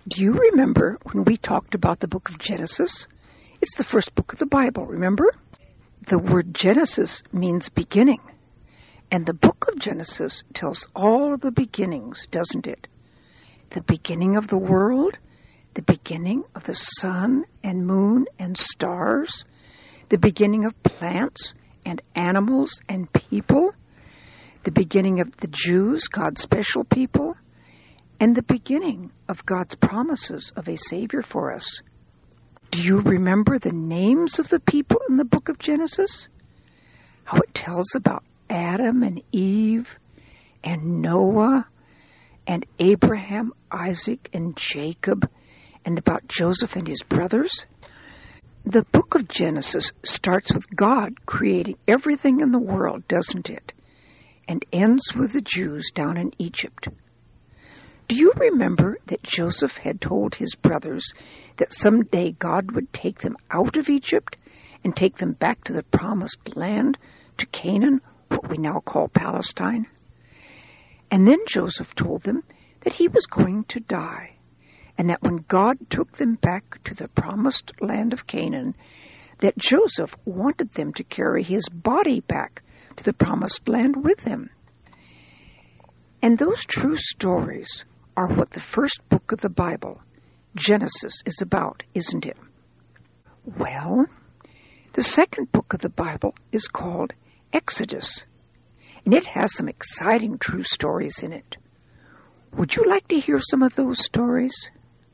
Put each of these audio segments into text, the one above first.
Do you remember when we talked about the book of Genesis? It's the first book of the Bible, remember? The word Genesis means beginning. And the book of Genesis tells all of the beginnings, doesn't it? The beginning of the world, the beginning of the sun and moon and stars, the beginning of plants and animals and people, the beginning of the Jews, God's special people, and the beginning of God's promises of a Savior for us. Do you remember the names of the people in the book of Genesis? How it tells about Adam and Eve and Noah and Abraham, Isaac, and Jacob, and about Joseph and his brothers? The book of Genesis starts with God creating everything in the world, doesn't it? And ends with the Jews down in Egypt. Do you remember that Joseph had told his brothers that someday God would take them out of Egypt and take them back to the promised land, to Canaan, what we now call Palestine? And then Joseph told them that he was going to die, and that when God took them back to the promised land of Canaan, that Joseph wanted them to carry his body back to the promised land with him. And those true stories are what the first book of the Bible, Genesis, is about, isn't it? Well, the second book of the Bible is called Exodus, and it has some exciting true stories in it. Would you like to hear some of those stories?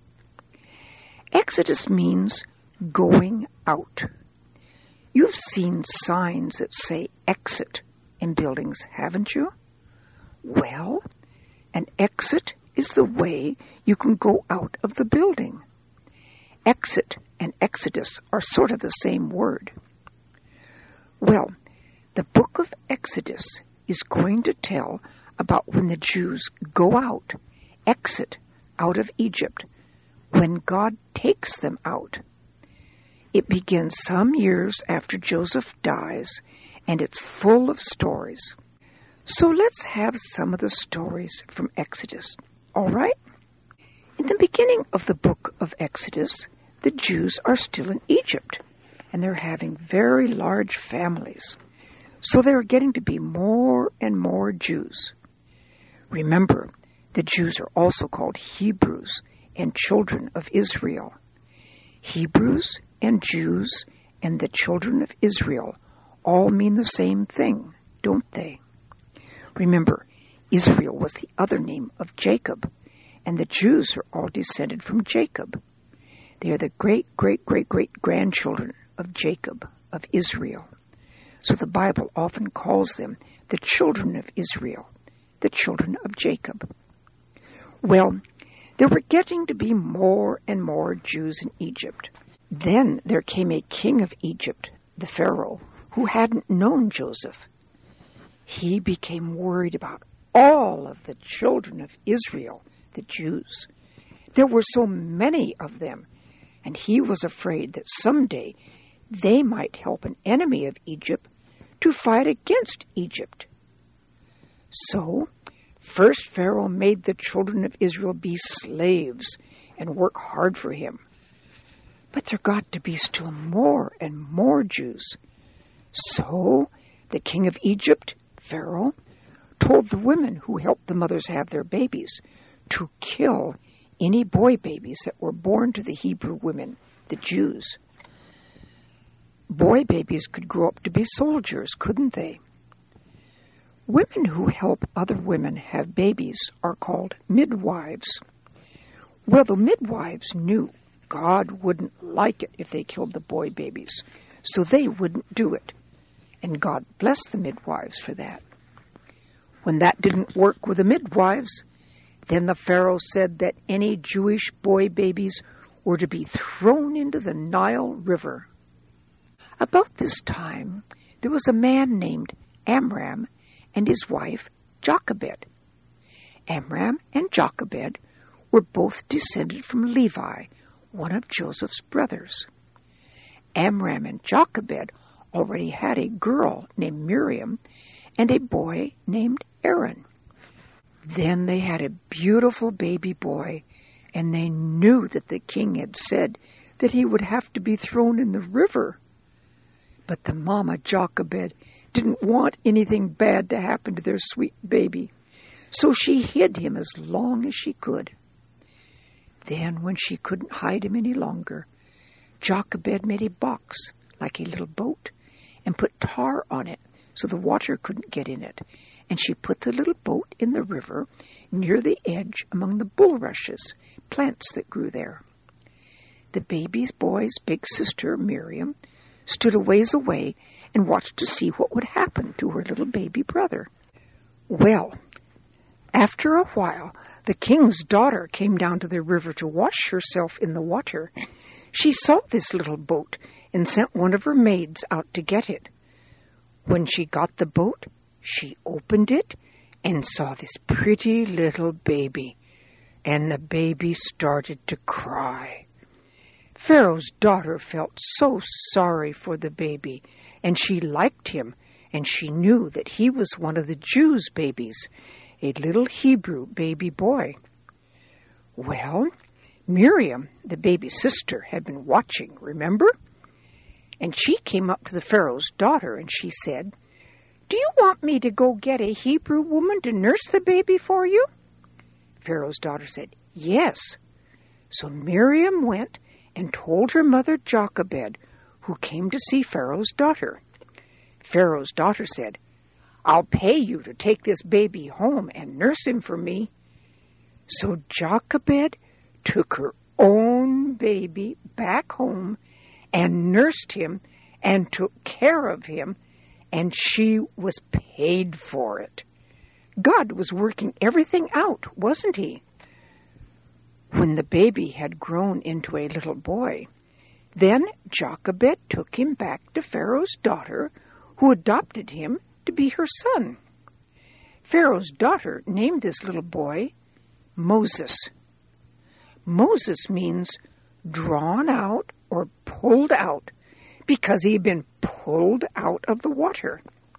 Exodus means going out. You've seen signs that say exit in buildings, haven't you? Well, an exit is the way you can go out of the building. Exit and Exodus are sort of the same word. Well, the book of Exodus is going to tell about when the Jews go out, exit out of Egypt, when God takes them out. It begins some years after Joseph dies, and it's full of stories. So let's have some of the stories from Exodus. All right? In the beginning of the book of Exodus, the Jews are still in Egypt, and they're having very large families. So there are getting to be more and more Jews. Remember, the Jews are also called Hebrews and children of Israel. Hebrews and Jews and the children of Israel all mean the same thing, don't they? Remember, Israel was the other name of Jacob, and the Jews are all descended from Jacob. They are the great-great-great-great-grandchildren of Jacob, of Israel. So the Bible often calls them the children of Israel, the children of Jacob. Well, there were getting to be more and more Jews in Egypt. Then there came a king of Egypt, the Pharaoh, who hadn't known Joseph. He became worried about all of the children of Israel, the Jews. There were so many of them, and he was afraid that someday they might help an enemy of Egypt to fight against Egypt. So, first Pharaoh made the children of Israel be slaves and work hard for him. But there got to be still more and more Jews. So, the king of Egypt, Pharaoh, told the women who helped the mothers have their babies to kill any boy babies that were born to the Hebrew women, the Jews. Boy babies could grow up to be soldiers, couldn't they? Women who help other women have babies are called midwives. Well, the midwives knew God wouldn't like it if they killed the boy babies, so they wouldn't do it. And God blessed the midwives for that. When that didn't work with the midwives, then the Pharaoh said that any Jewish boy babies were to be thrown into the Nile River. About this time, there was a man named Amram and his wife Jochebed. Amram and Jochebed were both descended from Levi, one of Joseph's brothers. Amram and Jochebed already had a girl named Miriam and a boy named Aaron. Then they had a beautiful baby boy, and they knew that the king had said that he would have to be thrown in the river. But the mama Jochebed didn't want anything bad to happen to their sweet baby, so she hid him as long as she could. Then, when she couldn't hide him any longer, Jochebed made a box like a little boat and put tar on it so the water couldn't get in it, and she put the little boat in the river near the edge among the bulrushes, plants that grew there. The baby boy's big sister, Miriam, stood a ways away and watched to see what would happen to her little baby brother. Well, after a while, the king's daughter came down to the river to wash herself in the water. She saw this little boat and sent one of her maids out to get it. When she got the boat, she opened it and saw this pretty little baby, and the baby started to cry. Pharaoh's daughter felt so sorry for the baby, and she liked him, and she knew that he was one of the Jews' babies, a little Hebrew baby boy. Well, Miriam, the baby's sister, had been watching, remember? And she came up to the Pharaoh's daughter, and she said, "Do you want me to go get a Hebrew woman to nurse the baby for you?" Pharaoh's daughter said, "Yes." So Miriam went and told her mother Jochebed, who came to see Pharaoh's daughter. Pharaoh's daughter said, "I'll pay you to take this baby home and nurse him for me." So Jochebed took her own baby back home and nursed him and took care of him, and she was paid for it. God was working everything out, wasn't he? When the baby had grown into a little boy, then Jochebed took him back to Pharaoh's daughter, who adopted him to be her son. Pharaoh's daughter named this little boy Moses. Moses means drawn out or pulled out, because he had been pulled out of the water.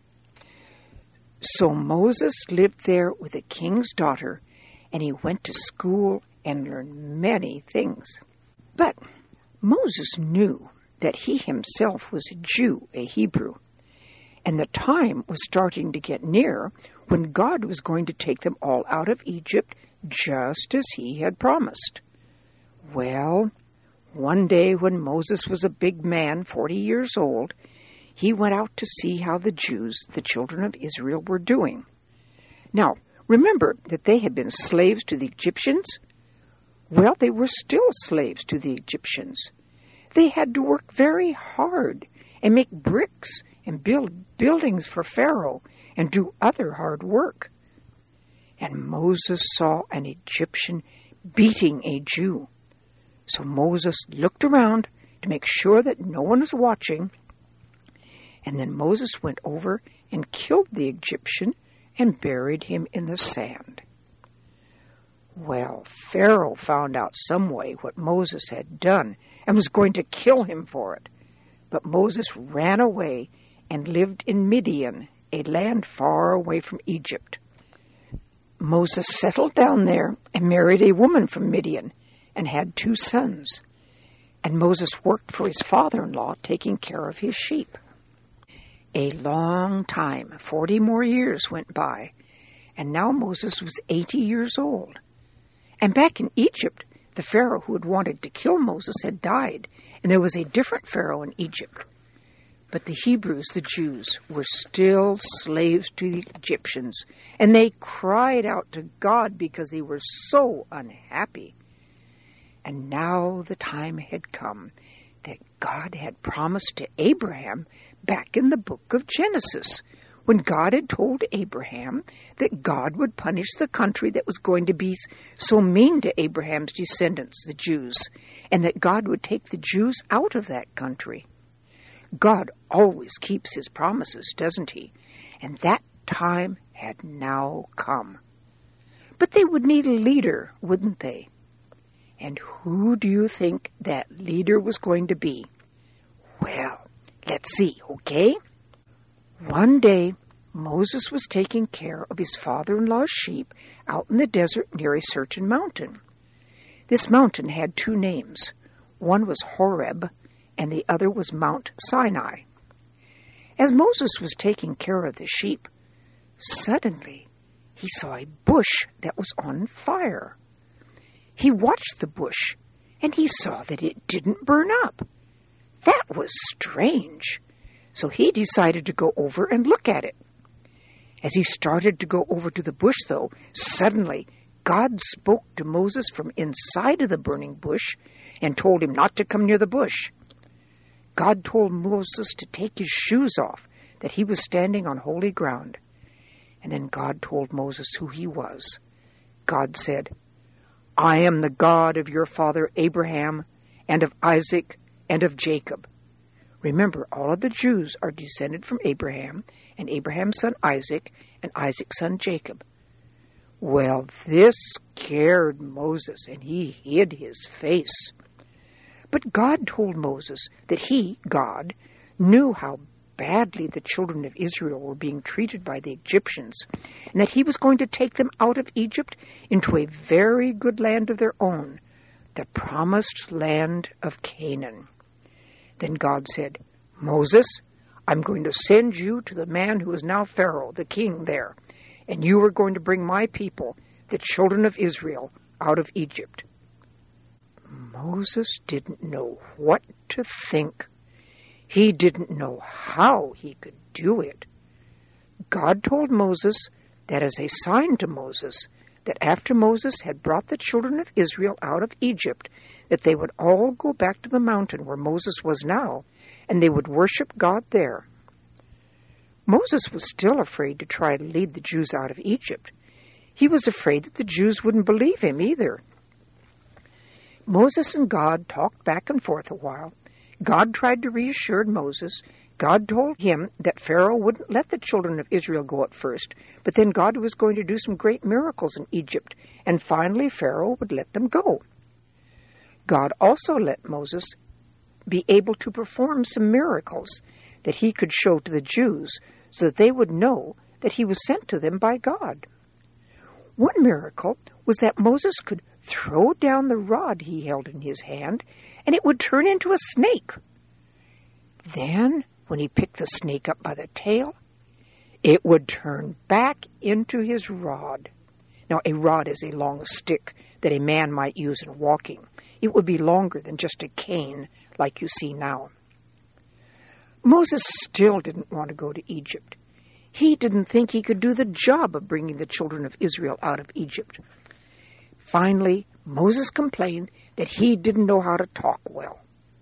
So Moses lived there with the king's daughter, and he went to school and learned many things. But Moses knew that he himself was a Jew, a Hebrew, and the time was starting to get near when God was going to take them all out of Egypt just as he had promised. Well, one day when Moses was a big man, 40 years old, he went out to see how the Jews, the children of Israel, were doing. Now, remember that they had been slaves to the Egyptians? Well, they were still slaves to the Egyptians. They had to work very hard and make bricks and build buildings for Pharaoh and do other hard work. And Moses saw an Egyptian beating a Jew. So Moses looked around to make sure that no one was watching, and then Moses went over and killed the Egyptian and buried him in the sand. Well, Pharaoh found out some way what Moses had done and was going to kill him for it. But Moses ran away and lived in Midian, a land far away from Egypt. Moses settled down there and married a woman from Midian and had 2 sons. And Moses worked for his father-in-law, taking care of his sheep. A long time, 40 more years went by, and now Moses was 80 years old. And back in Egypt, the Pharaoh who had wanted to kill Moses had died, and there was a different Pharaoh in Egypt. But the Hebrews, the Jews, were still slaves to the Egyptians, and they cried out to God because they were so unhappy. And now the time had come that God had promised to Abraham back in the book of Genesis, when God had told Abraham that God would punish the country that was going to be so mean to Abraham's descendants, the Jews, and that God would take the Jews out of that country. God always keeps his promises, doesn't he? And that time had now come. But they would need a leader, wouldn't they? And who do you think that leader was going to be? Well, let's see, okay? One day, Moses was taking care of his father-in-law's sheep out in the desert near a certain mountain. This mountain had two names. One was Horeb, and the other was Mount Sinai. As Moses was taking care of the sheep, suddenly he saw a bush that was on fire. He watched the bush, and he saw that it didn't burn up. That was strange, so he decided to go over and look at it. As he started to go over to the bush, though, suddenly God spoke to Moses from inside of the burning bush and told him not to come near the bush. God told Moses to take his shoes off, that he was standing on holy ground. And then God told Moses who he was. God said, "I am the God of your father Abraham, and of Isaac, and of Jacob." Remember, all of the Jews are descended from Abraham, and Abraham's son Isaac, and Isaac's son Jacob. Well, this scared Moses, and he hid his face. But God told Moses that he, God, knew how badly the children of Israel were being treated by the Egyptians, and that he was going to take them out of Egypt into a very good land of their own, the promised land of Canaan. Then God said, "Moses, I'm going to send you to the man who is now Pharaoh, the king there, and you are going to bring my people, the children of Israel, out of Egypt." Moses didn't know what to think. He didn't know how he could do it. God told Moses that as a sign to Moses, that after Moses had brought the children of Israel out of Egypt, that they would all go back to the mountain where Moses was now, and they would worship God there. Moses was still afraid to try to lead the Jews out of Egypt. He was afraid that the Jews wouldn't believe him either. Moses and God talked back and forth a while. God tried to reassure Moses. God told him that Pharaoh wouldn't let the children of Israel go at first, but then God was going to do some great miracles in Egypt, and finally Pharaoh would let them go. God also let Moses be able to perform some miracles that he could show to the Jews so that they would know that he was sent to them by God. One miracle was that Moses could throw down the rod he held in his hand, and it would turn into a snake. Then, when he picked the snake up by the tail, it would turn back into his rod. Now, a rod is a long stick that a man might use in walking. It would be longer than just a cane like you see now. Moses still didn't want to go to Egypt. He didn't think he could do the job of bringing the children of Israel out of Egypt. Finally, Moses complained that he didn't know how to talk well.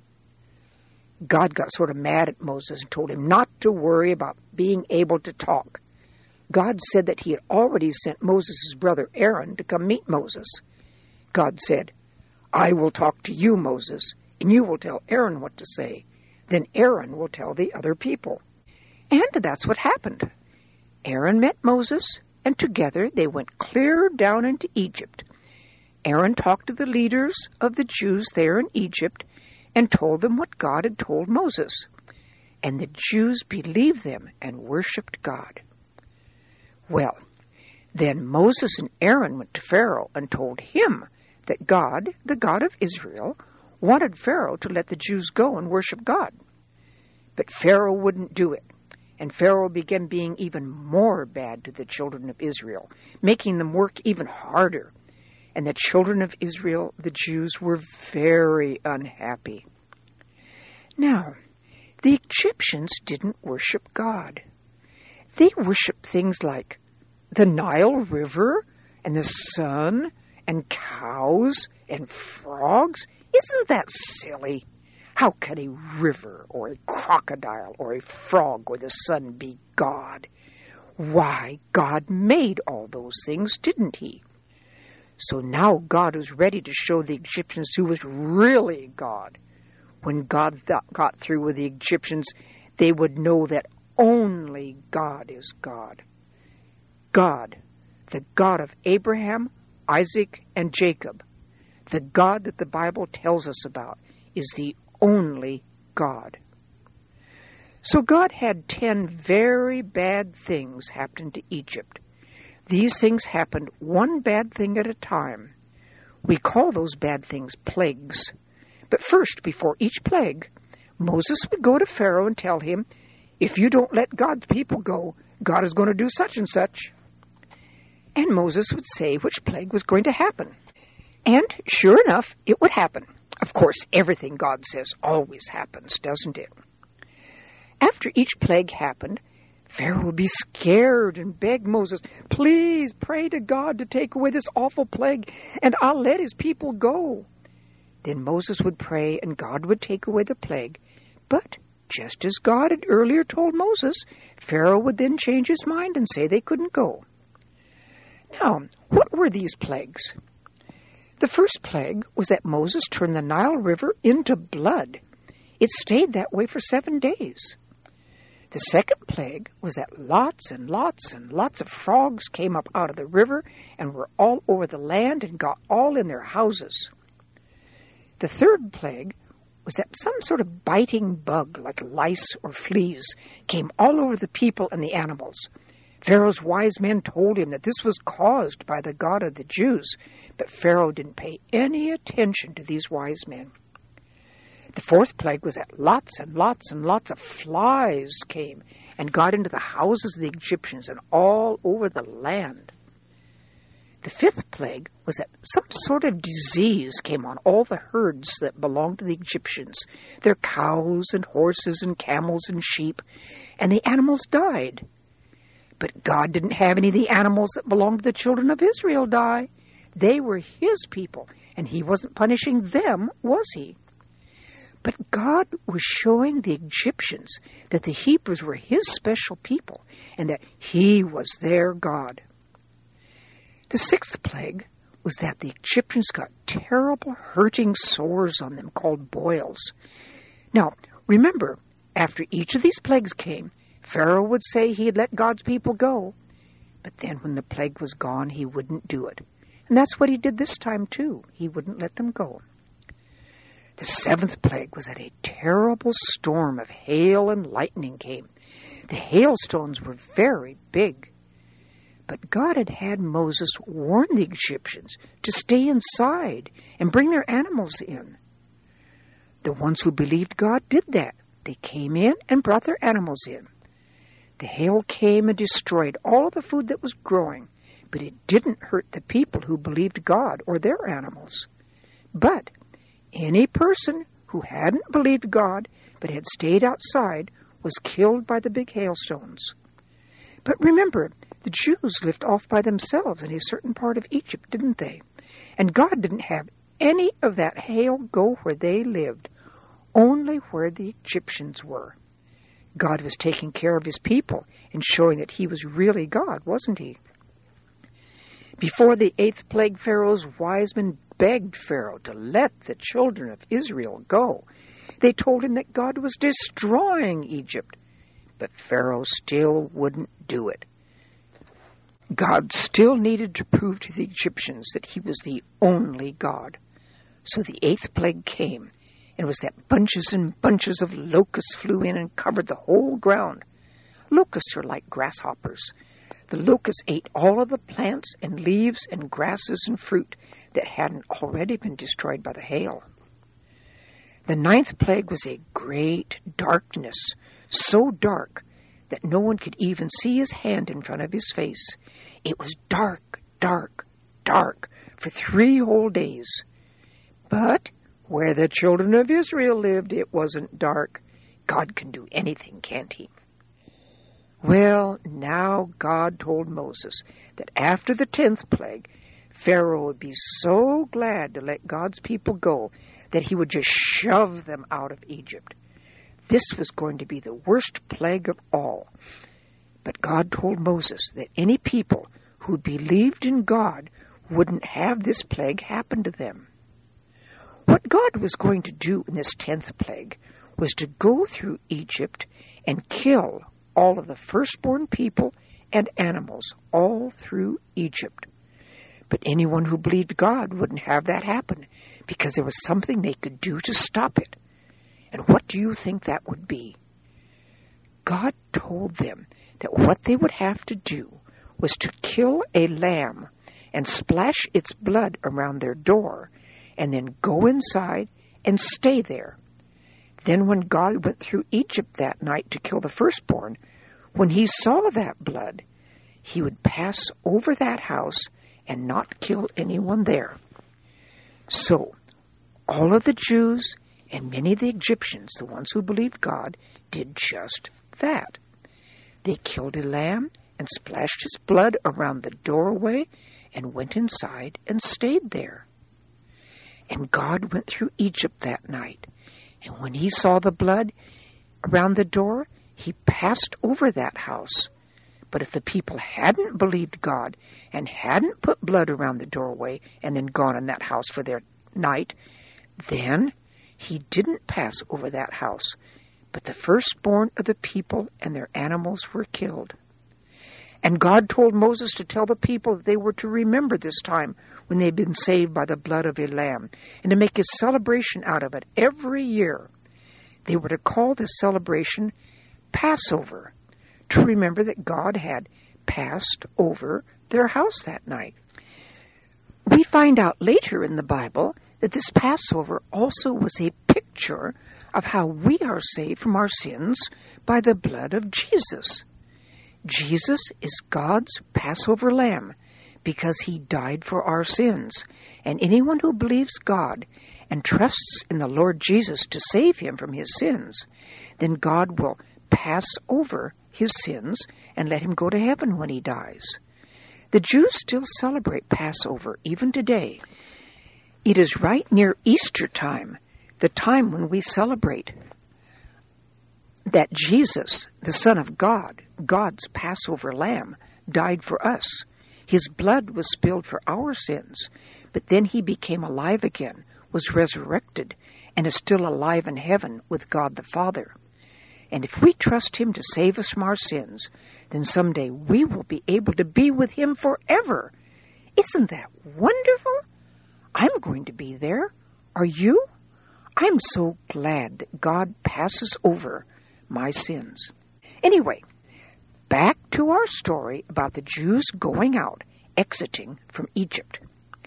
God got sort of mad at Moses and told him not to worry about being able to talk. God said that he had already sent Moses' brother Aaron to come meet Moses. God said, "I will talk to you, Moses, and you will tell Aaron what to say. Then Aaron will tell the other people." And that's what happened. Aaron met Moses, and together they went clear down into Egypt. Aaron talked to the leaders of the Jews there in Egypt and told them what God had told Moses. And the Jews believed them and worshipped God. Well, then Moses and Aaron went to Pharaoh and told him that God, the God of Israel, wanted Pharaoh to let the Jews go and worship God. But Pharaoh wouldn't do it. And Pharaoh began being even more bad to the children of Israel, making them work even harder. And the children of Israel, the Jews, were very unhappy. Now, the Egyptians didn't worship God. They worshiped things like the Nile River and the sun and cows and frogs. Isn't that silly? How can a river or a crocodile or a frog or the sun be God? Why, God made all those things, didn't he? So now God was ready to show the Egyptians who was really God. When God got through with the Egyptians, they would know that only God is God. God, the God of Abraham, Isaac, and Jacob, the God that the Bible tells us about, is the only God. So God had 10 very bad things happen to Egypt. These things happened one bad thing at a time. We call those bad things plagues. But first, before each plague, Moses would go to Pharaoh and tell him, if you don't let God's people go, God is going to do such and such. And Moses would say which plague was going to happen. And sure enough, it would happen. Of course, everything God says always happens, doesn't it? After each plague happened, Pharaoh would be scared and beg Moses, please pray to God to take away this awful plague, and I'll let his people go. Then Moses would pray, and God would take away the plague. But just as God had earlier told Moses, Pharaoh would then change his mind and say they couldn't go. Now, what were these plagues? The first plague was that Moses turned the Nile River into blood. It stayed that way for 7 days. The second plague was that lots and lots and lots of frogs came up out of the river and were all over the land and got all in their houses. The third plague was that some sort of biting bug, like lice or fleas, came all over the people and the animals. Pharaoh's wise men told him that this was caused by the God of the Jews, but Pharaoh didn't pay any attention to these wise men. The fourth plague was that lots and lots and lots of flies came and got into the houses of the Egyptians and all over the land. The fifth plague was that some sort of disease came on all the herds that belonged to the Egyptians, their cows and horses and camels and sheep, and the animals died. But God didn't have any of the animals that belonged to the children of Israel die. They were his people, and he wasn't punishing them, was he? But God was showing the Egyptians that the Hebrews were his special people and that he was their God. The sixth plague was that the Egyptians got terrible hurting sores on them called boils. Now, remember, after each of these plagues came, Pharaoh would say he had let God's people go. But then when the plague was gone, he wouldn't do it. And that's what he did this time, too. He wouldn't let them go. The seventh plague was that a terrible storm of hail and lightning came. The hailstones were very big. But God had had Moses warn the Egyptians to stay inside and bring their animals in. The ones who believed God did that. They came in and brought their animals in. The hail came and destroyed all the food that was growing, but it didn't hurt the people who believed God or their animals. But any person who hadn't believed God but had stayed outside was killed by the big hailstones. But remember, the Jews lived off by themselves in a certain part of Egypt, didn't they? And God didn't have any of that hail go where they lived, only where the Egyptians were. God was taking care of his people and showing that he was really God, wasn't he? Before the eighth plague, Pharaoh's wise men begged Pharaoh to let the children of Israel go. They told him that God was destroying Egypt, but Pharaoh still wouldn't do it. God still needed to prove to the Egyptians that he was the only God. So the eighth plague came, and it was that bunches and bunches of locusts flew in and covered the whole ground. Locusts are like grasshoppers. The locusts ate all of the plants and leaves and grasses and fruit that hadn't already been destroyed by the hail. The ninth plague was a great darkness, so dark that no one could even see his hand in front of his face. It was dark, dark, dark for 3 whole days. But where the children of Israel lived, it wasn't dark. God can do anything, can't he? Well, now God told Moses that after the 10th plague, Pharaoh would be so glad to let God's people go that he would just shove them out of Egypt. This was going to be the worst plague of all. But God told Moses that any people who believed in God wouldn't have this plague happen to them. What God was going to do in this 10th plague was to go through Egypt and kill all of the firstborn people and animals all through Egypt. But anyone who believed God wouldn't have that happen because there was something they could do to stop it. And what do you think that would be? God told them that what they would have to do was to kill a lamb and splash its blood around their door, and then go inside and stay there. Then when God went through Egypt that night to kill the firstborn, when he saw that blood, he would pass over that house and not kill anyone there. So, all of the Jews and many of the Egyptians, the ones who believed God, did just that. They killed a lamb and splashed his blood around the doorway and went inside and stayed there. And God went through Egypt that night, and when he saw the blood around the door, he passed over that house. But if the people hadn't believed God and hadn't put blood around the doorway and then gone in that house for their night, then he didn't pass over that house, but the firstborn of the people and their animals were killed. And God told Moses to tell the people that they were to remember this time when they'd been saved by the blood of a lamb, and to make a celebration out of it every year. They were to call this celebration Passover, to remember that God had passed over their house that night. We find out later in the Bible that this Passover also was a picture of how we are saved from our sins by the blood of Jesus. Jesus is God's Passover lamb because he died for our sins. And anyone who believes God and trusts in the Lord Jesus to save him from his sins, then God will pass over his sins and let him go to heaven when he dies. The Jews still celebrate Passover even today. It is right near Easter time, the time when we celebrate that Jesus, the Son of God, God's Passover lamb, died for us. His blood was spilled for our sins, but then he became alive again, was resurrected, and is still alive in heaven with God the Father. And if we trust him to save us from our sins, then someday we will be able to be with him forever. Isn't that wonderful? I'm going to be there. Are you? I'm so glad that God passes over my sins. Anyway, back to our story about the Jews going out, exiting from Egypt.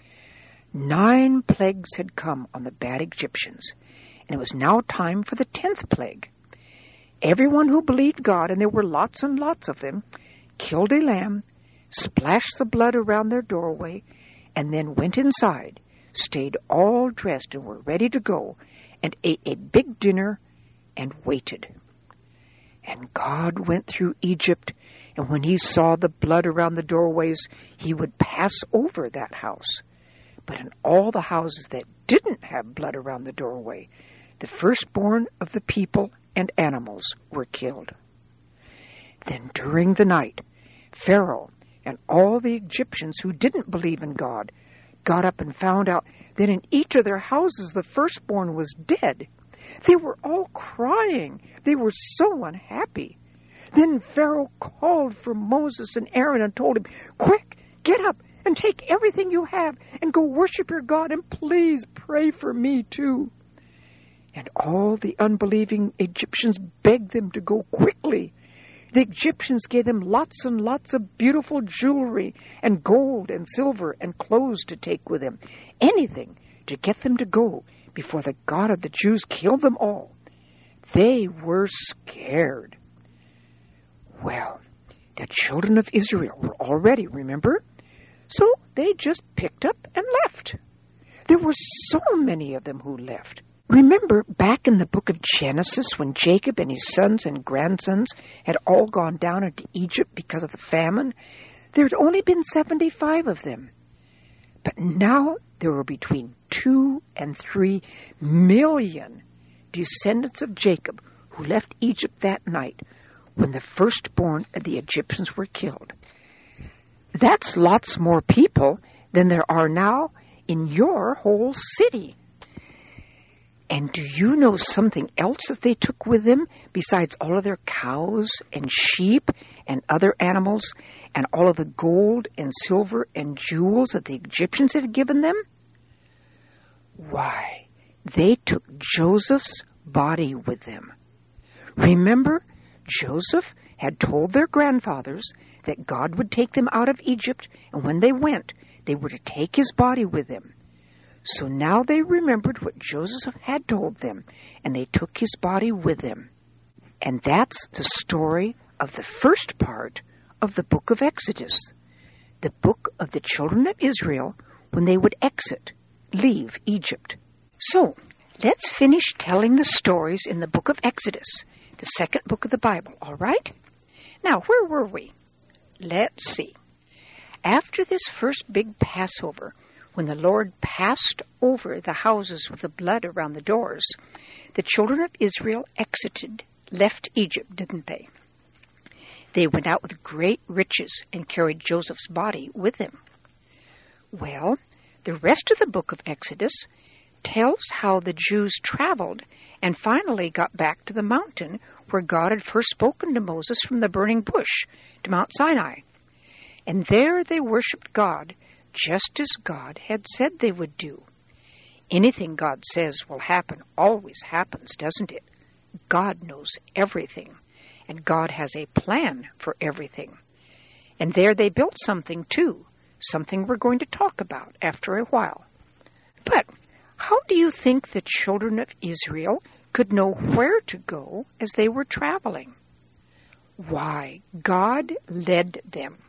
9 plagues had come on the bad Egyptians, and it was now time for the 10th plague. Everyone who believed God, and there were lots and lots of them, killed a lamb, splashed the blood around their doorway, and then went inside, stayed all dressed and were ready to go, and ate a big dinner and waited. And God went through Egypt, and when he saw the blood around the doorways, he would pass over that house. But in all the houses that didn't have blood around the doorway, the firstborn of the people and animals were killed. Then during the night, Pharaoh and all the Egyptians who didn't believe in God got up and found out that in each of their houses the firstborn was dead. They were all crying. They were so unhappy. Then Pharaoh called for Moses and Aaron and told him, "Quick, get up and take everything you have and go worship your God, and please pray for me too." And all the unbelieving Egyptians begged them to go quickly. The Egyptians gave them lots and lots of beautiful jewelry and gold and silver and clothes to take with them, anything to get them to go before the God of the Jews killed them all. They were scared. Well, the children of Israel were all ready, remember? So they just picked up and left. There were so many of them who left. Remember back in the book of Genesis when Jacob and his sons and grandsons had all gone down into Egypt because of the famine? There had only been 75 of them. But now there were between 2 and 3 million descendants of Jacob who left Egypt that night when the firstborn of the Egyptians were killed. That's lots more people than there are now in your whole city. And do you know something else that they took with them besides all of their cows and sheep and other animals and all of the gold and silver and jewels that the Egyptians had given them? Why, they took Joseph's body with them. Remember, Joseph had told their grandfathers that God would take them out of Egypt, and when they went, They were to take his body with them. So now they remembered what Joseph had told them, and they took his body with them. And that's the story of the first part of the book of Exodus, the book of the children of Israel when they would leave Egypt. So, let's finish telling the stories in the book of Exodus, the second book of the Bible, all right? Now, where were we? Let's see. After this first big Passover, when the Lord passed over the houses with the blood around the doors, the children of Israel left Egypt, didn't they? They went out with great riches and carried Joseph's body with them. Well, the rest of the book of Exodus tells how the Jews traveled and finally got back to the mountain where God had first spoken to Moses from the burning bush to Mount Sinai. And there they worshipped God just as God had said they would do. Anything God says will happen always happens, doesn't it? God knows everything, and God has a plan for everything. And there they built something too, something we're going to talk about after a while. But how do you think the children of Israel could know where to go as they were traveling? Why, God led them.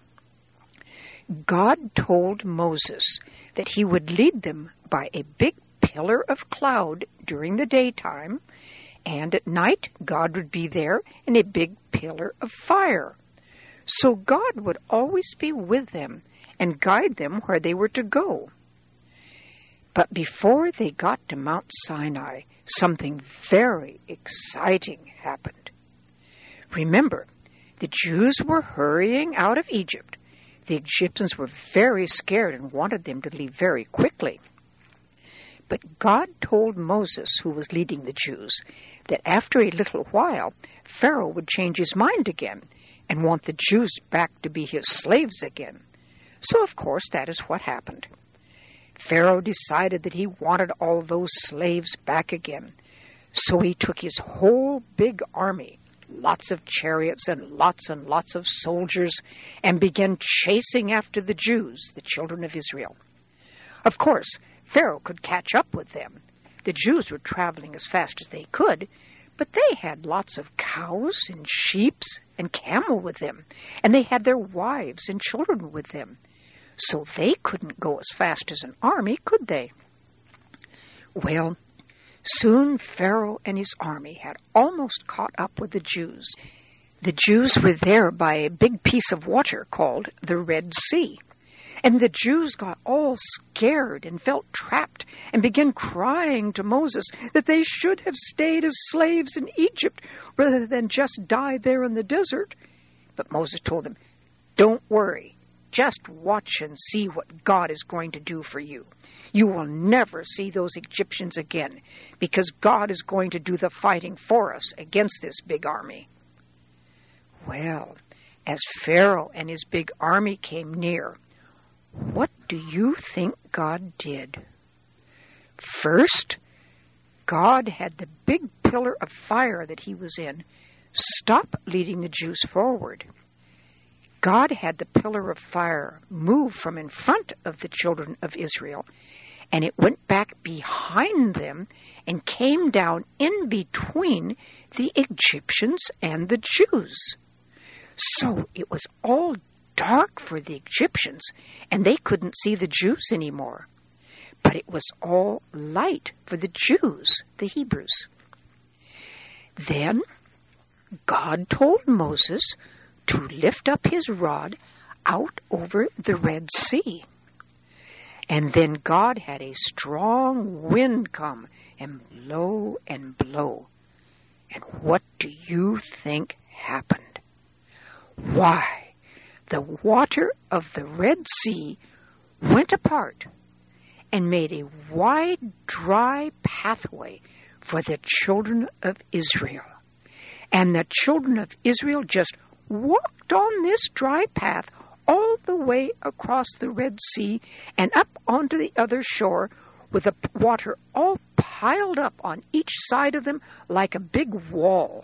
God told Moses that he would lead them by a big pillar of cloud during the daytime, and at night God would be there in a big pillar of fire. So God would always be with them and guide them where they were to go. But before they got to Mount Sinai, something very exciting happened. Remember, the Jews were hurrying out of Egypt. The Egyptians were very scared and wanted them to leave very quickly. But God told Moses, who was leading the Jews, that after a little while, Pharaoh would change his mind again and want the Jews back to be his slaves again. So, of course, that is what happened. Pharaoh decided that he wanted all those slaves back again. So he took his whole big army, lots of chariots and lots of soldiers, and began chasing after the Jews, the children of Israel. Of course, Pharaoh could catch up with them. The Jews were traveling as fast as they could, but they had lots of cows and sheep and camel with them, and they had their wives and children with them. So they couldn't go as fast as an army, could they? Well, soon Pharaoh and his army had almost caught up with the Jews. The Jews were there by a big piece of water called the Red Sea. And the Jews got all scared and felt trapped and began crying to Moses that they should have stayed as slaves in Egypt rather than just die there in the desert. But Moses told them, "Don't worry. Just watch and see what God is going to do for you. You will never see those Egyptians again because God is going to do the fighting for us against this big army." Well, as Pharaoh and his big army came near, what do you think God did? First, God had the big pillar of fire that he was in stop leading the Jews forward. God had the pillar of fire move from in front of the children of Israel, and it went back behind them and came down in between the Egyptians and the Jews. So it was all dark for the Egyptians, and they couldn't see the Jews anymore. But it was all light for the Jews, the Hebrews. Then God told Moses to lift up his rod out over the Red Sea. And then God had a strong wind come and blow and blow. And what do you think happened? Why, the water of the Red Sea went apart and made a wide, dry pathway for the children of Israel. And the children of Israel just walked on this dry path all the way across the Red Sea and up onto the other shore with the water all piled up on each side of them like a big wall.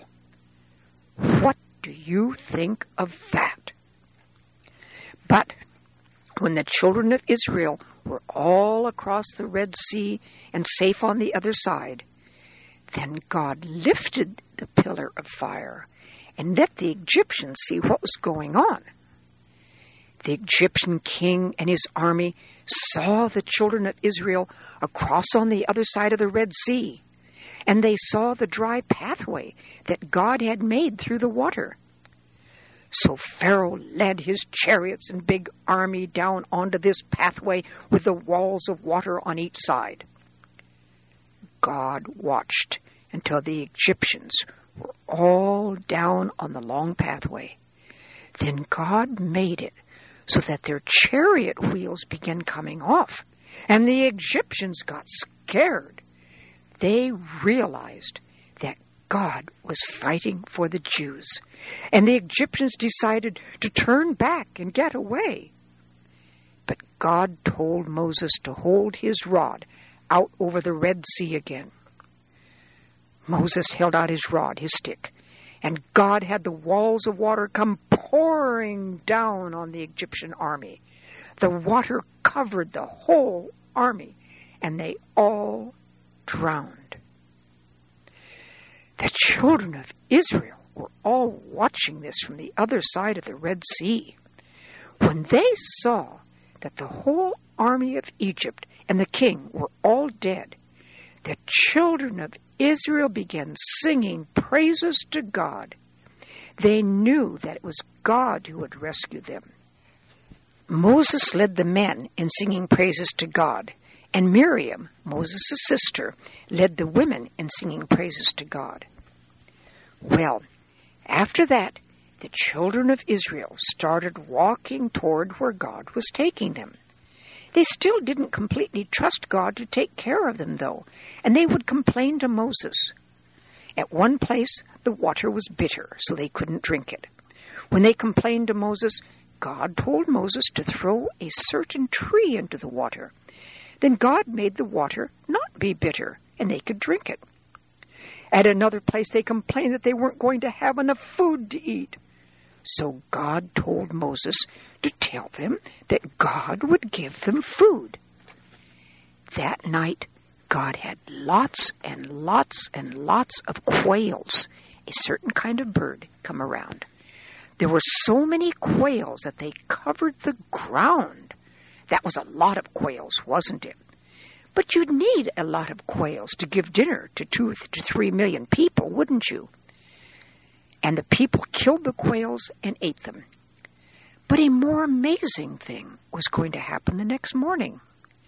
What do you think of that? But When the children of Israel were all across the Red Sea and safe on the other side, then God lifted the pillar of fire and let the Egyptians see what was going on. The Egyptian king and his army saw the children of Israel across on the other side of the Red Sea, and they saw the dry pathway that God had made through the water. So Pharaoh led his chariots and big army down onto this pathway with the walls of water on each side. God watched until the Egyptians were all down on the long pathway. Then God made it so that their chariot wheels began coming off, and the Egyptians got scared. They realized that God was fighting for the Jews, and the Egyptians decided to turn back and get away. But God told Moses to hold his rod out over the Red Sea again. Moses held out his rod, his stick, and God had the walls of water come pouring down on the Egyptian army. The water covered the whole army, and they all drowned. The children of Israel were all watching this from the other side of the Red Sea. When they saw that the whole army of Egypt and the king were all dead, the children of Israel began singing praises to God. They knew that it was God who had rescued them. Moses led the men in singing praises to God, and Miriam, Moses' sister, led the women in singing praises to God. Well, after that, the children of Israel started walking toward where God was taking them. They still didn't completely trust God to take care of them, though, and they would complain to Moses. At one place, the water was bitter, so they couldn't drink it. When they complained to Moses, God told Moses to throw a certain tree into the water. Then God made the water not be bitter, and they could drink it. At another place, they complained that they weren't going to have enough food to eat. So God told Moses to tell them that God would give them food. That night, God had lots and lots and lots of quails, a certain kind of bird, come around. There were so many quails that they covered the ground. That was a lot of quails, wasn't it? But you'd need a lot of quails to give dinner to 2 to 3 million people, wouldn't you? And the people killed the quails and ate them. But a more amazing thing was going to happen the next morning.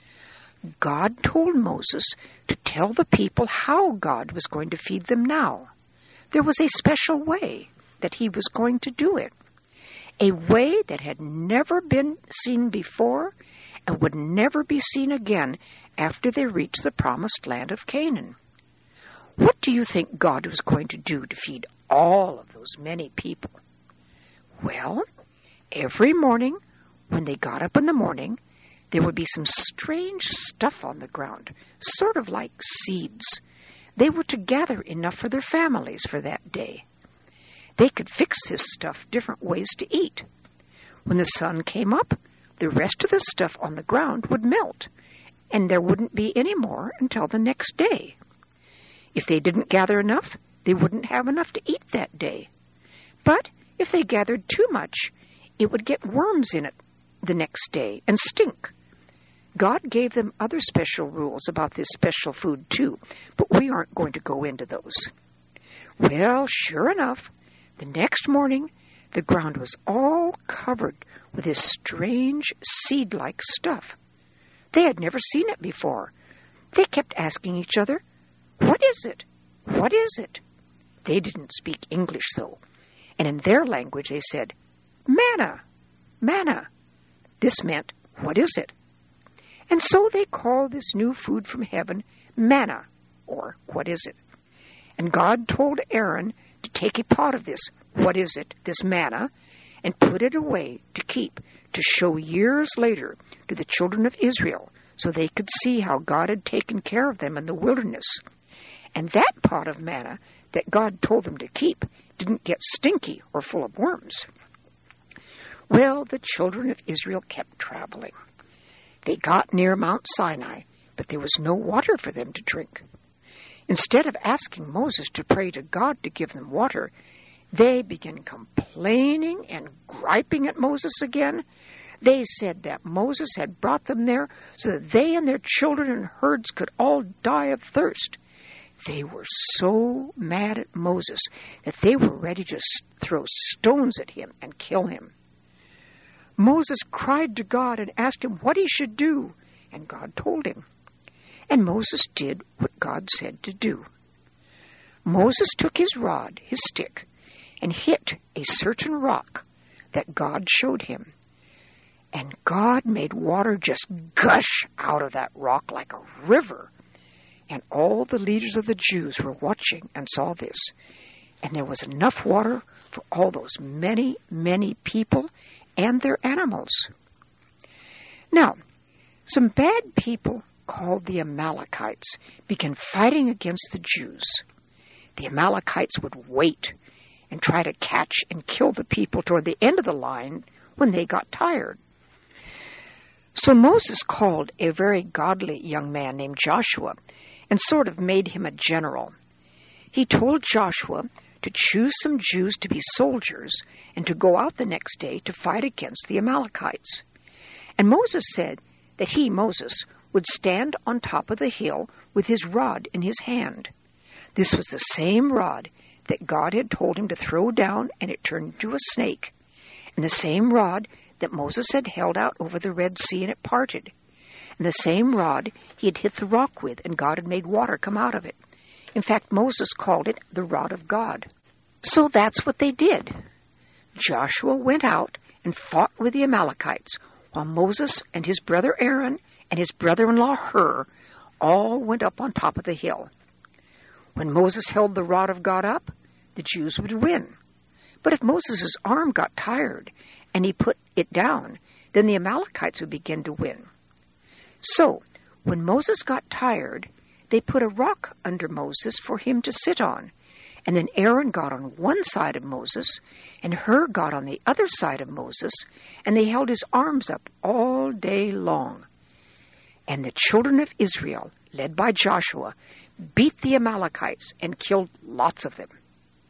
God told Moses to tell the people how God was going to feed them now. There was a special way that he was going to do it, a way that had never been seen before and would never be seen again after they reached the promised land of Canaan. What do you think God was going to do to feed all of those many people? Well, every morning when they got up in the morning, there would be some strange stuff on the ground, sort of like seeds. They were to gather enough for their families for that day. They could fix this stuff different ways to eat. When the sun came up, the rest of the stuff on the ground would melt, and there wouldn't be any more until the next day. If they didn't gather enough, they wouldn't have enough to eat that day. But if they gathered too much, it would get worms in it the next day and stink. God gave them other special rules about this special food too, but we aren't going to go into those. Well, sure enough, the next morning, the ground was all covered with this strange seed-like stuff. They had never seen it before. They kept asking each other, "What is it? What is it?" They didn't speak English, though, and in their language they said, "Manna, manna." This meant, "What is it?" And so they called this new food from heaven manna, or "What is it?" And God told Aaron to take a pot of this, "What is it?" this manna, and put it away to keep, to show years later to the children of Israel, so they could see how God had taken care of them in the wilderness. And that pot of manna that God told them to keep didn't get stinky or full of worms. Well, the children of Israel kept traveling. They got near Mount Sinai, but there was no water for them to drink. Instead of asking Moses to pray to God to give them water, they began complaining and griping at Moses again. They said that Moses had brought them there so that they and their children and herds could all die of thirst. They were so mad at Moses that they were ready to throw stones at him and kill him. Moses cried to God and asked him what he should do, and God told him. And Moses did what God said to do. Moses took his rod, his stick, and hit a certain rock that God showed him. And God made water just gush out of that rock like a river. And all the leaders of the Jews were watching and saw this. And there was enough water for all those many, many people and their animals. Now, some bad people called the Amalekites began fighting against the Jews. The Amalekites would wait and try to catch and kill the people toward the end of the line when they got tired. So Moses called a very godly young man named Joshua and sort of made him a general. He told Joshua to choose some Jews to be soldiers and to go out the next day to fight against the Amalekites. And Moses said that he, Moses, would stand on top of the hill with his rod in his hand. This was the same rod that God had told him to throw down, and it turned into a snake, and the same rod that Moses had held out over the Red Sea, and it parted, and the same rod he had hit the rock with, and God had made water come out of it. In fact, Moses called it the rod of God. So that's what they did. Joshua went out and fought with the Amalekites, while Moses and his brother Aaron and his brother-in-law Hur all went up on top of the hill. When Moses held the rod of God up, the Jews would win. But if Moses' arm got tired and he put it down, then the Amalekites would begin to win. So, when Moses got tired, they put a rock under Moses for him to sit on. And then Aaron got on one side of Moses, and Hur got on the other side of Moses, and they held his arms up all day long. And the children of Israel, led by Joshua, beat the Amalekites and killed lots of them.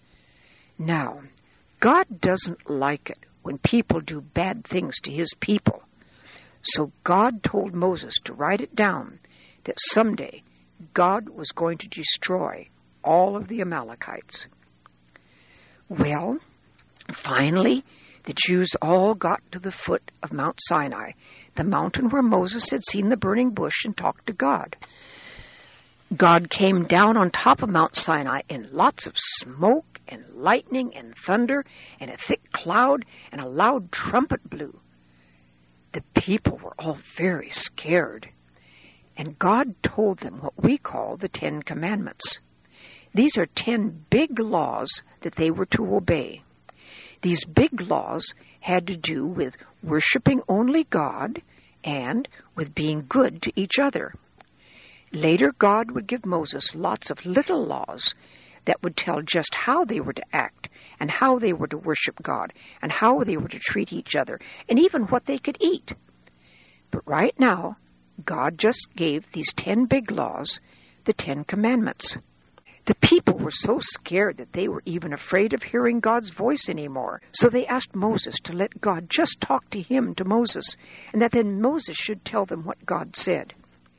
Now, God doesn't like it when people do bad things to his people. So God told Moses to write it down that someday God was going to destroy all of the Amalekites. Well, finally, the Jews all got to the foot of Mount Sinai, the mountain where Moses had seen the burning bush and talked to God. God came down on top of Mount Sinai in lots of smoke and lightning and thunder and a thick cloud, and a loud trumpet blew. The people were all very scared, and God told them what we call the 10 Commandments. These are 10 big laws that they were to obey. These big laws had to do with worshiping only God and with being good to each other. Later, God would give Moses lots of little laws that would tell just how they were to act and how they were to worship God and how they were to treat each other and even what they could eat. But right now, God just gave these 10 big laws, the 10 Commandments. The people were so scared that they were even afraid of hearing God's voice anymore. So they asked Moses to let God just talk to Moses, and that then Moses should tell them what God said.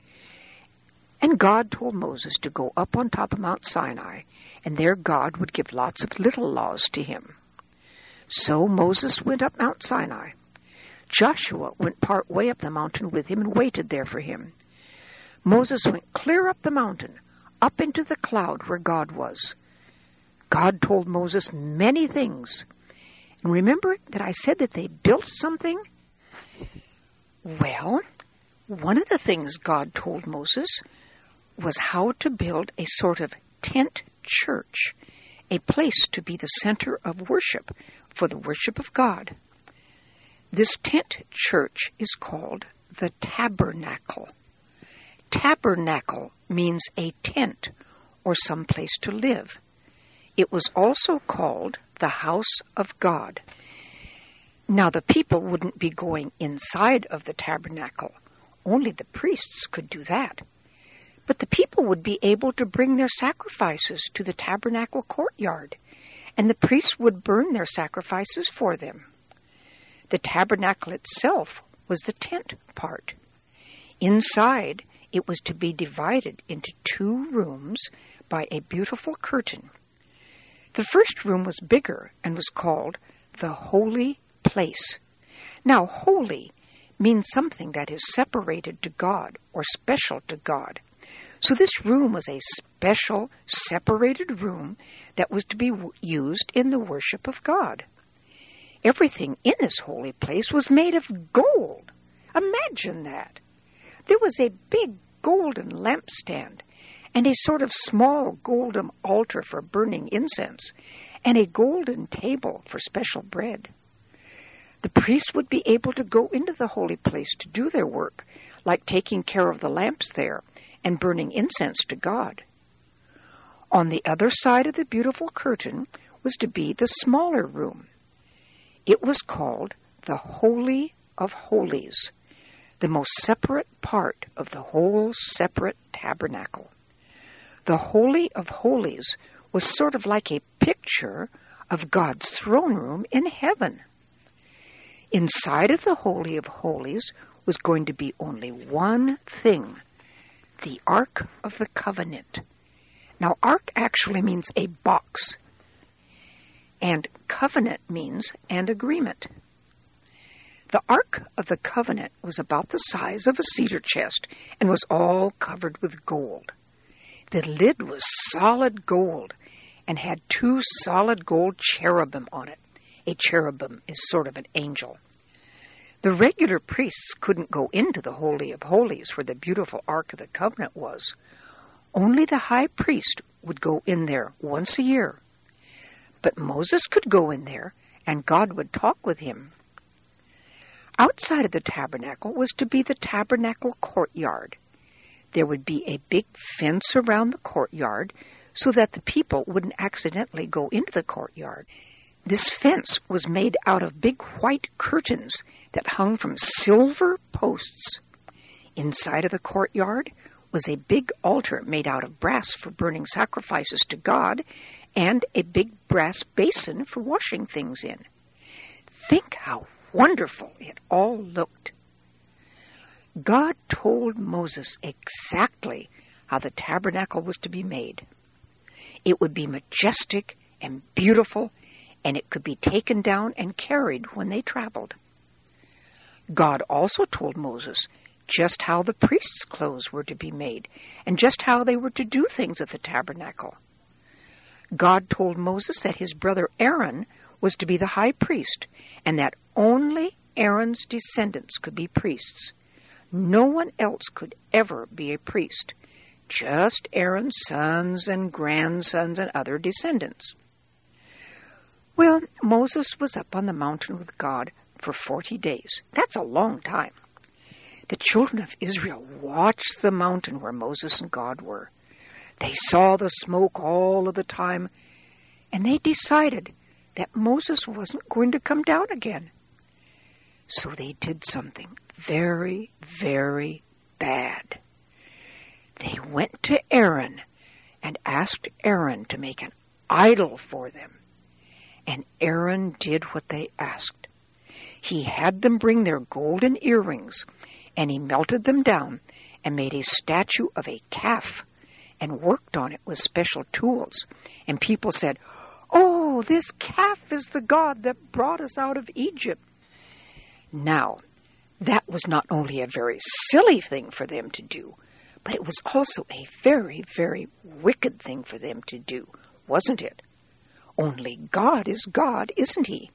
And God told Moses to go up on top of Mount Sinai, and there God would give lots of little laws to him. So Moses went up Mount Sinai. Joshua went part way up the mountain with him and waited there for him. Moses went clear up the mountain, up into the cloud where God was. God told Moses many things. And remember that I said that they built something? Well, one of the things God told Moses was how to build a sort of tent church, a place to be the center of worship for the worship of God. This tent church is called the tabernacle. Tabernacle means a tent or some place to live. It was also called the house of God. Now the people wouldn't be going inside of the tabernacle. Only the priests could do that. But the people would be able to bring their sacrifices to the tabernacle courtyard, and the priests would burn their sacrifices for them. The tabernacle itself was the tent part. Inside, it was to be divided into 2 rooms by a beautiful curtain. The first room was bigger and was called the Holy Place. Now, holy means something that is separated to God or special to God. So this room was a special, separated room that was to be used in the worship of God. Everything in this holy place was made of gold. Imagine that. There was a big golden lampstand and a sort of small golden altar for burning incense and a golden table for special bread. The priests would be able to go into the holy place to do their work, like taking care of the lamps there and burning incense to God. On the other side of the beautiful curtain was to be the smaller room. It was called the Holy of Holies, the most separate part of the whole separate tabernacle. The Holy of Holies was sort of like a picture of God's throne room in heaven. Inside of the Holy of Holies was going to be only one thing, the Ark of the Covenant. Now, Ark actually means a box, and covenant means an agreement. The Ark of the Covenant was about the size of a cedar chest and was all covered with gold. The lid was solid gold and had 2 solid gold cherubim on it. A cherubim is sort of an angel. The regular priests couldn't go into the Holy of Holies where the beautiful Ark of the Covenant was. Only the high priest would go in there once a year. But Moses could go in there, and God would talk with him. Outside of the tabernacle was to be the tabernacle courtyard. There would be a big fence around the courtyard so that the people wouldn't accidentally go into the courtyard. This fence was made out of big white curtains that hung from silver posts. Inside of the courtyard was a big altar made out of brass for burning sacrifices to God and a big brass basin for washing things in. Think how wonderful it all looked. God told Moses exactly how the tabernacle was to be made. It would be majestic and beautiful, and it could be taken down and carried when they traveled. God also told Moses just how the priests' clothes were to be made, and just how they were to do things at the tabernacle. God told Moses that his brother Aaron was to be the high priest, and that only Aaron's descendants could be priests. No one else could ever be a priest, just Aaron's sons and grandsons and other descendants. Well, Moses was up on the mountain with God for 40 days. That's a long time. The children of Israel watched the mountain where Moses and God were. They saw the smoke all of the time, and they decided that Moses wasn't going to come down again. So they did something very, very bad. They went to Aaron and asked Aaron to make an idol for them. And Aaron did what they asked. He had them bring their golden earrings, and he melted them down and made a statue of a calf and worked on it with special tools. And people said, "Oh, this calf is the God that brought us out of Egypt." Now, that was not only a very silly thing for them to do, but it was also a very, very wicked thing for them to do, wasn't it? Only God is God, isn't he?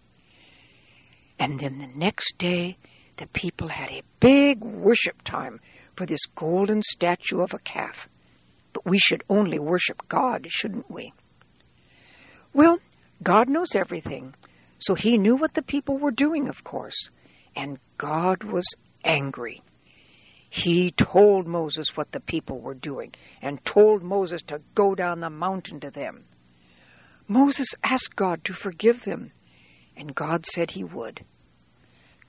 And then the next day, the people had a big worship time for this golden statue of a calf. But we should only worship God, shouldn't we? Well, God knows everything, so he knew what the people were doing, of course, and God was angry. He told Moses what the people were doing and told Moses to go down the mountain to them. Moses asked God to forgive them, and God said he would.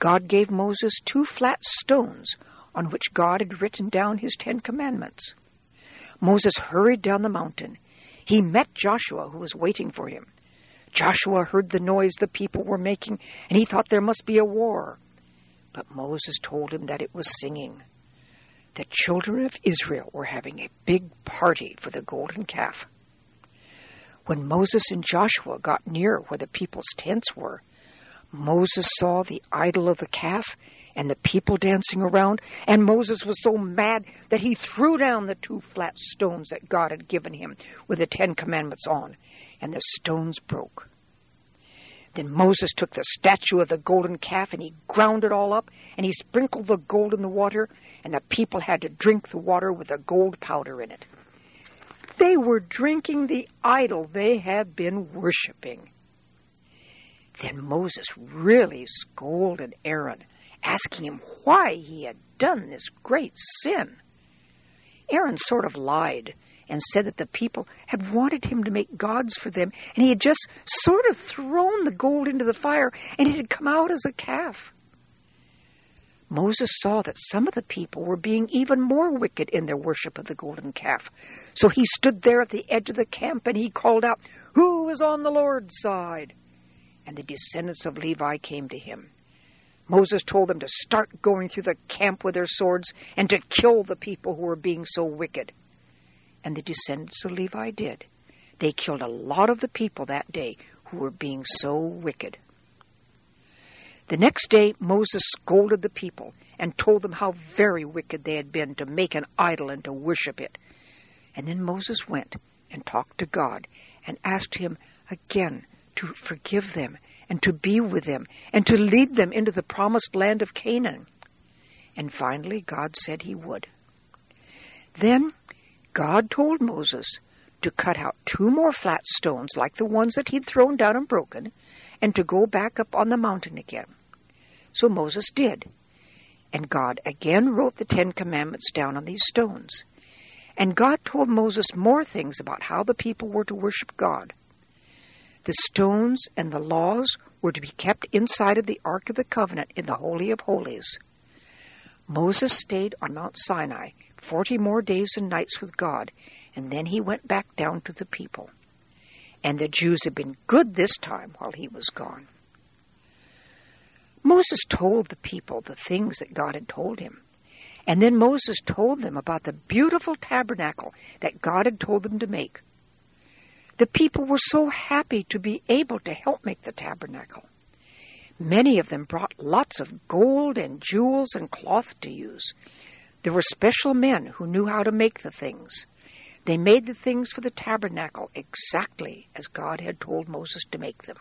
God gave Moses 2 flat stones on which God had written down his 10 commandments. Moses hurried down the mountain. He met Joshua, who was waiting for him. Joshua heard the noise the people were making, and he thought there must be a war. But Moses told him that it was singing. The children of Israel were having a big party for the golden calf. When Moses and Joshua got near where the people's tents were, Moses saw the idol of the calf and the people dancing around, and Moses was so mad that he threw down the 2 flat stones that God had given him with the 10 commandments on, and the stones broke. Then Moses took the statue of the golden calf and he ground it all up, and he sprinkled the gold in the water, and the people had to drink the water with the gold powder in it. They were drinking the idol they had been worshiping. Then Moses really scolded Aaron, asking him why he had done this great sin. Aaron sort of lied and said that the people had wanted him to make gods for them, and he had just sort of thrown the gold into the fire, and it had come out as a calf. Moses saw that some of the people were being even more wicked in their worship of the golden calf. So he stood there at the edge of the camp, and he called out, "Who is on the Lord's side?" And the descendants of Levi came to him. Moses told them to start going through the camp with their swords and to kill the people who were being so wicked. And the descendants of Levi did. They killed a lot of the people that day who were being so wicked. The next day Moses scolded the people and told them how very wicked they had been to make an idol and to worship it. And then Moses went and talked to God and asked him again to forgive them and to be with them and to lead them into the promised land of Canaan. And finally God said he would. Then God told Moses to cut out 2 more flat stones like the ones that he'd thrown down and broken, and to go back up on the mountain again. So Moses did. And God again wrote the 10 commandments down on these stones. And God told Moses more things about how the people were to worship God. The stones and the laws were to be kept inside of the Ark of the Covenant in the Holy of Holies. Moses stayed on Mount Sinai 40 more days and nights with God, and then he went back down to the people. And the Jews had been good this time while he was gone. Moses told the people the things that God had told him. And then Moses told them about the beautiful tabernacle that God had told them to make. The people were so happy to be able to help make the tabernacle. Many of them brought lots of gold and jewels and cloth to use. There were special men who knew how to make the things. They made the things for the tabernacle exactly as God had told Moses to make them.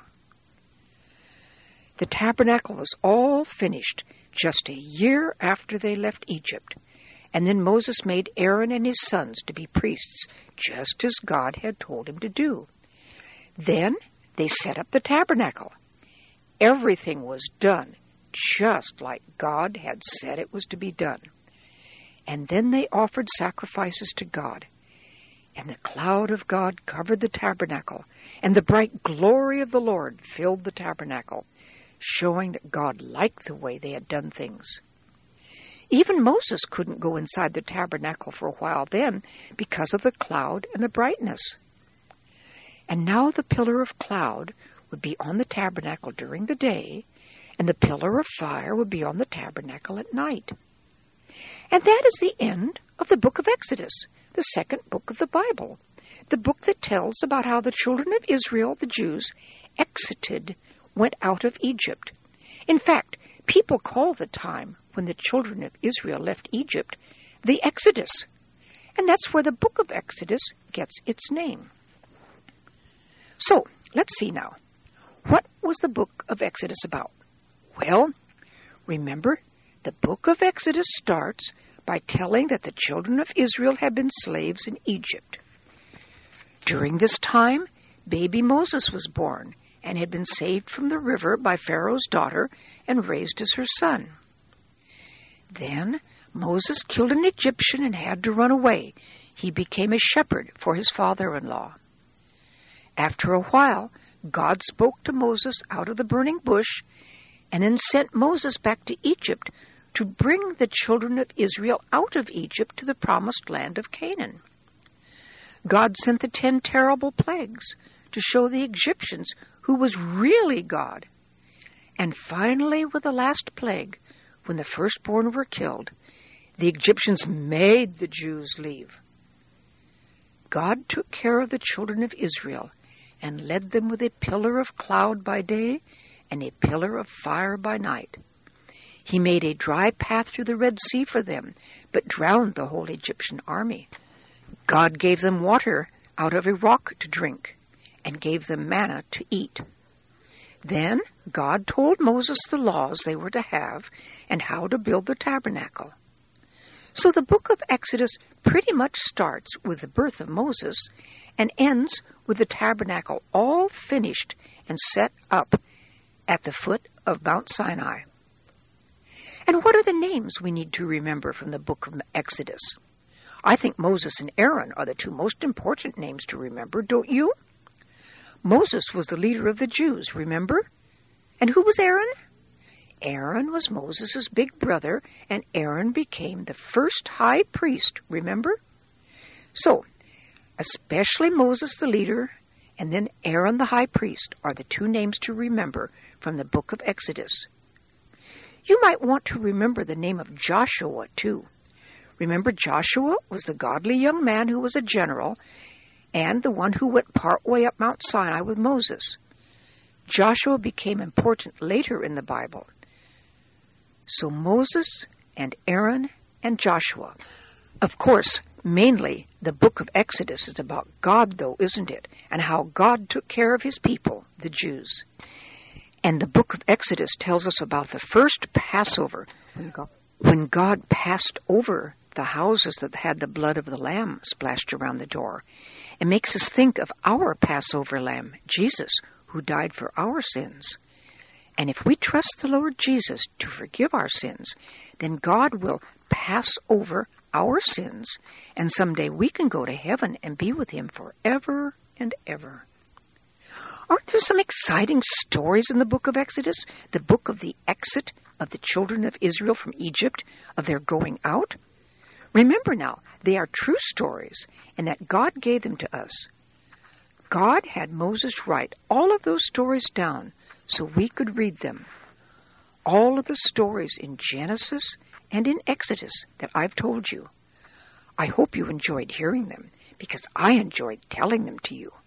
The tabernacle was all finished just a year after they left Egypt, and then Moses made Aaron and his sons to be priests, just as God had told him to do. Then they set up the tabernacle. Everything was done just like God had said it was to be done. And then they offered sacrifices to God. And the cloud of God covered the tabernacle, and the bright glory of the Lord filled the tabernacle, showing that God liked the way they had done things. Even Moses couldn't go inside the tabernacle for a while then because of the cloud and the brightness. And now the pillar of cloud would be on the tabernacle during the day, and the pillar of fire would be on the tabernacle at night. And that is the end of the book of Exodus, the second book of the Bible, the book that tells about how the children of Israel, the Jews, went out of Egypt. In fact, people call the time when the children of Israel left Egypt the Exodus, and that's where the book of Exodus gets its name. So, let's see now. What was the book of Exodus about? Well, remember, the book of Exodus starts by telling that the children of Israel had been slaves in Egypt. During this time, baby Moses was born and had been saved from the river by Pharaoh's daughter and raised as her son. Then Moses killed an Egyptian and had to run away. He became a shepherd for his father-in-law. After a while, God spoke to Moses out of the burning bush, and then sent Moses back to Egypt to bring the children of Israel out of Egypt to the promised land of Canaan. God sent the 10 terrible plagues to show the Egyptians who was really God. And finally, with the last plague, when the firstborn were killed, the Egyptians made the Jews leave. God took care of the children of Israel and led them with a pillar of cloud by day and a pillar of fire by night. He made a dry path through the Red Sea for them, but drowned the whole Egyptian army. God gave them water out of a rock to drink, and gave them manna to eat. Then God told Moses the laws they were to have and how to build the tabernacle. So the book of Exodus pretty much starts with the birth of Moses and ends with the tabernacle all finished and set up at the foot of Mount Sinai. And what are the names we need to remember from the book of Exodus? I think Moses and Aaron are the 2 most important names to remember, don't you? Moses was the leader of the Jews, remember? And who was Aaron? Aaron was Moses' big brother, and Aaron became the first high priest, remember? So, especially Moses the leader, and then Aaron the high priest are the 2 names to remember from the book of Exodus. You might want to remember the name of Joshua, too. Remember, Joshua was the godly young man who was a general, and the one who went part way up Mount Sinai with Moses. Joshua became important later in the Bible. So Moses and Aaron and Joshua. Of course, mainly the book of Exodus is about God, though, isn't it? And how God took care of his people, the Jews. And the book of Exodus tells us about the first Passover, when God passed over the houses that had the blood of the lamb splashed around the door. It makes us think of our Passover lamb, Jesus, who died for our sins. And if we trust the Lord Jesus to forgive our sins, then God will pass over our sins, and someday we can go to heaven and be with him forever and ever. Aren't there some exciting stories in the book of Exodus? The book of the exit of the children of Israel from Egypt, of their going out? Remember now, they are true stories, and that God gave them to us. God had Moses write all of those stories down so we could read them. All of the stories in Genesis and in Exodus that I've told you. I hope you enjoyed hearing them, because I enjoyed telling them to you.